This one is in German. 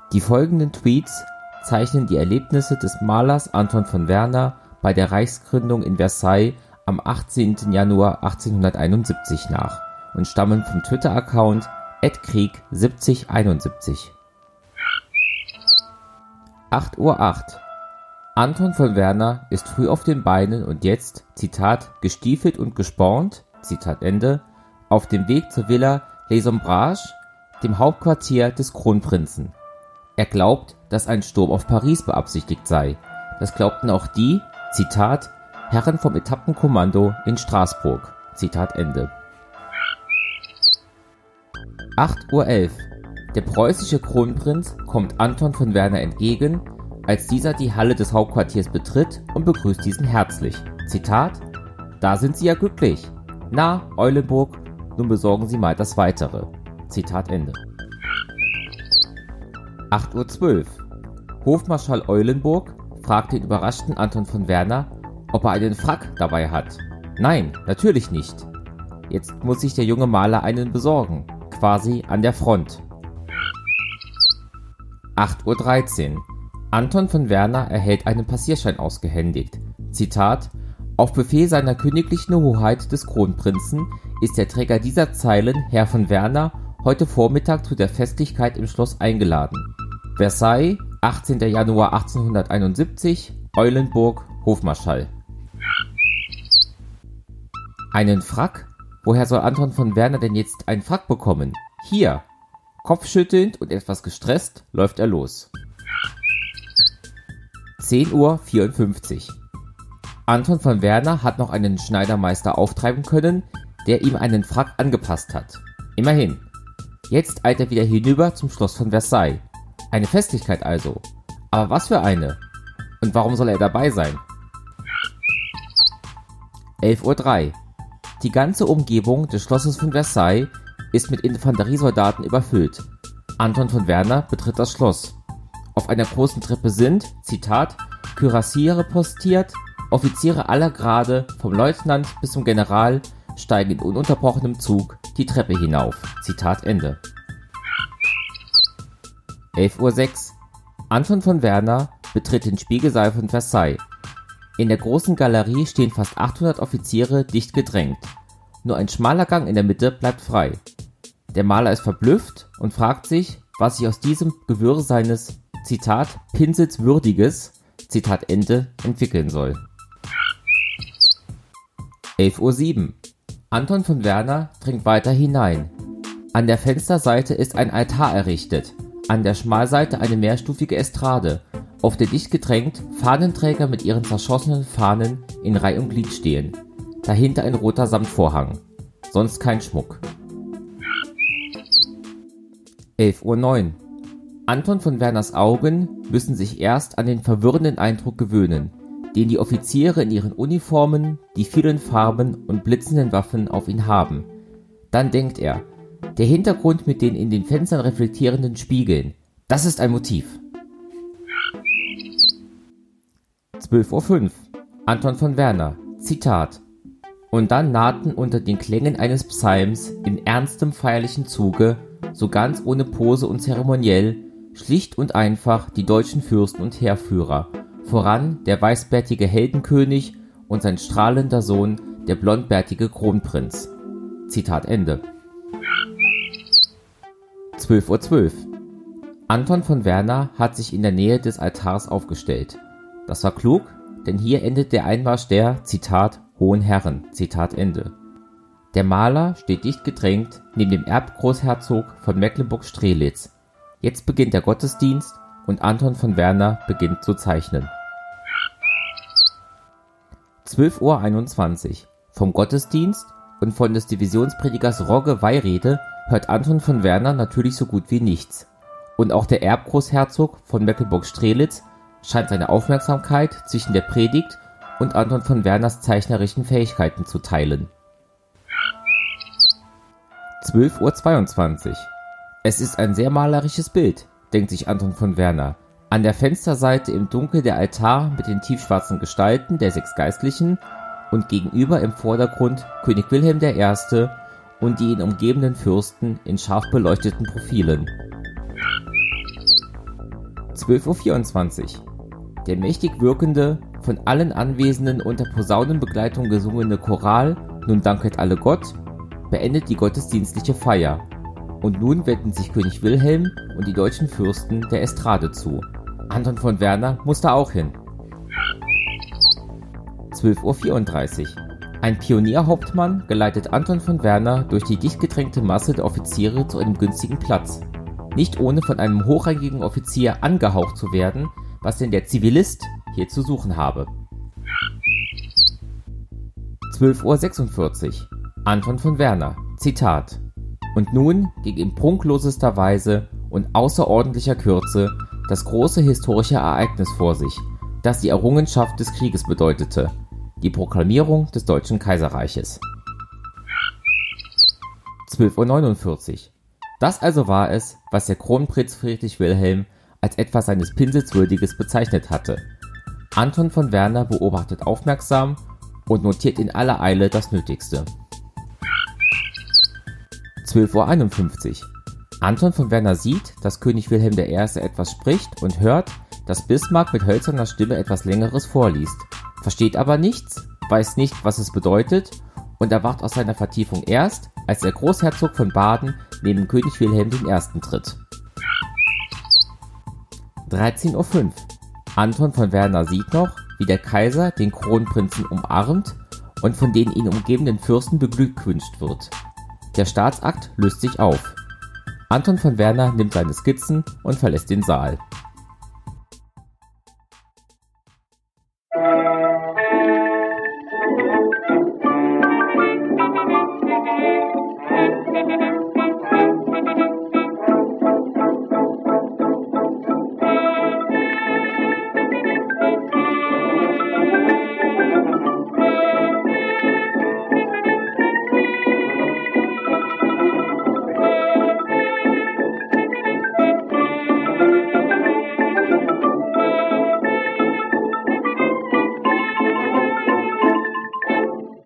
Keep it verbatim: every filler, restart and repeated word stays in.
Die folgenden Tweets zeichnen die Erlebnisse des Malers Anton von Werner bei der Reichsgründung in Versailles am achtzehnten Januar achtzehnhunderteinundsiebzig nach und stammen vom Twitter-Account at krieg siebzig einundsiebzig. acht Uhr acht. Anton von Werner ist früh auf den Beinen und jetzt, Zitat, gestiefelt und gespornt, Zitat Ende, auf dem Weg zur Villa Les Ombrages, dem Hauptquartier des Kronprinzen. Er glaubt, dass ein Sturm auf Paris beabsichtigt sei. Das glaubten auch die, Zitat, Herren vom Etappenkommando in Straßburg, Zitat Ende. acht Uhr elf. Der preußische Kronprinz kommt Anton von Werner entgegen, als dieser die Halle des Hauptquartiers betritt und begrüßt diesen herzlich. Zitat, da sind Sie ja glücklich. Na, Eulenburg, nun besorgen Sie mal das Weitere. Zitat Ende. acht Uhr zwölf. Hofmarschall Eulenburg fragt den überraschten Anton von Werner, ob er einen Frack dabei hat. Nein, natürlich nicht. Jetzt muss sich der junge Maler einen besorgen, quasi an der Front. acht Uhr dreizehn. Anton von Werner erhält einen Passierschein ausgehändigt. Zitat, auf Befehl seiner königlichen Hoheit des Kronprinzen ist der Träger dieser Zeilen, Herr von Werner, heute Vormittag zu der Festlichkeit im Schloss eingeladen. Versailles, achtzehnten Januar achtzehnhunderteinundsiebzig, Eulenburg, Hofmarschall. Einen Frack? Woher soll Anton von Werner denn jetzt einen Frack bekommen? Hier! Kopfschüttelnd und etwas gestresst läuft er los. zehn Uhr vierundfünfzig. Anton von Werner hat noch einen Schneidermeister auftreiben können, der ihm einen Frack angepasst hat. Immerhin. Jetzt eilt er wieder hinüber zum Schloss von Versailles. Eine Festlichkeit also. Aber was für eine? Und warum soll er dabei sein? elf Uhr drei. Die ganze Umgebung des Schlosses von Versailles ist mit Infanteriesoldaten überfüllt. Anton von Werner betritt das Schloss. Auf einer großen Treppe sind, Zitat, Kürassiere postiert, Offiziere aller Grade, vom Leutnant bis zum General, steigen in ununterbrochenem Zug die Treppe hinauf. Zitat Ende. elf Uhr sechs. Anton von Werner betritt den Spiegelsaal von Versailles. In der großen Galerie stehen fast achthundert Offiziere dicht gedrängt. Nur ein schmaler Gang in der Mitte bleibt frei. Der Maler ist verblüfft und fragt sich, was sich aus diesem Gewirr seines, Zitat, Pinsels würdiges, Zitat Ende, entwickeln soll. elf Uhr sieben. Anton von Werner dringt weiter hinein. An der Fensterseite ist ein Altar errichtet, an der Schmalseite eine mehrstufige Estrade, auf der dicht gedrängt Fahnenträger mit ihren zerschossenen Fahnen in Reih und Glied stehen. Dahinter ein roter Samtvorhang. Sonst kein Schmuck. elf Uhr neun. Anton von Werners Augen müssen sich erst an den verwirrenden Eindruck gewöhnen, den die Offiziere in ihren Uniformen, die vielen Farben und blitzenden Waffen auf ihn haben. Dann denkt er, der Hintergrund mit den in den Fenstern reflektierenden Spiegeln, das ist ein Motiv. zwölf Uhr fünf. Anton von Werner, Zitat. Und dann nahten unter den Klängen eines Psalms in ernstem feierlichen Zuge, so ganz ohne Pose und zeremoniell, schlicht und einfach die deutschen Fürsten und Heerführer, voran der weißbärtige Heldenkönig und sein strahlender Sohn, der blondbärtige Kronprinz. Zitat Ende. zwölf Uhr zwölf. Anton von Werner hat sich in der Nähe des Altars aufgestellt. Das war klug, denn hier endet der Einmarsch der, Zitat, Hohen Herren, Zitat Ende. Der Maler steht dicht gedrängt neben dem Erbgroßherzog von Mecklenburg-Strelitz. Jetzt beginnt der Gottesdienst und Anton von Werner beginnt zu zeichnen. zwölf Uhr einundzwanzig. Vom Gottesdienst und von des Divisionspredigers Rogge Weirede hört Anton von Werner natürlich so gut wie nichts. Und auch der Erbgroßherzog von Mecklenburg-Strelitz scheint seine Aufmerksamkeit zwischen der Predigt und Anton von Werners zeichnerischen Fähigkeiten zu teilen. zwölf Uhr zweiundzwanzig. Es ist ein sehr malerisches Bild, denkt sich Anton von Werner. An der Fensterseite im Dunkel der Altar mit den tiefschwarzen Gestalten der sechs Geistlichen und gegenüber im Vordergrund König Wilhelm der Erste und die ihn umgebenden Fürsten in scharf beleuchteten Profilen. zwölf Uhr vierundzwanzig. Der mächtig wirkende, von allen Anwesenden unter Posaunenbegleitung gesungene Choral »Nun danket alle Gott« beendet die gottesdienstliche Feier. Und nun wenden sich König Wilhelm und die deutschen Fürsten der Estrade zu. Anton von Werner musste auch hin. zwölf Uhr vierunddreißig. Ein Pionierhauptmann geleitet Anton von Werner durch die dicht gedrängte Masse der Offiziere zu einem günstigen Platz. Nicht ohne von einem hochrangigen Offizier angehaucht zu werden, was denn der Zivilist hier zu suchen habe. zwölf Uhr sechsundvierzig. Anton von Werner, Zitat: Und nun ging in prunklosester Weise und außerordentlicher Kürze das große historische Ereignis vor sich, das die Errungenschaft des Krieges bedeutete, die Proklamierung des Deutschen Kaiserreiches. zwölf Uhr neunundvierzig. Das also war es, was der Kronprinz Friedrich Wilhelm als etwas seines Pinsels Würdiges bezeichnet hatte. Anton von Werner beobachtet aufmerksam und notiert in aller Eile das Nötigste. zwölf Uhr einundfünfzig. Anton von Werner sieht, dass König Wilhelm der Erste etwas spricht und hört, dass Bismarck mit hölzerner Stimme etwas Längeres vorliest, versteht aber nichts, weiß nicht, was es bedeutet und erwacht aus seiner Vertiefung erst, als der Großherzog von Baden neben König Wilhelm der Erste tritt. dreizehn Uhr fünf. Anton von Werner sieht noch, wie der Kaiser den Kronprinzen umarmt und von den ihn umgebenden Fürsten beglückwünscht wird. Der Staatsakt löst sich auf. Anton von Werner nimmt seine Skizzen und verlässt den Saal.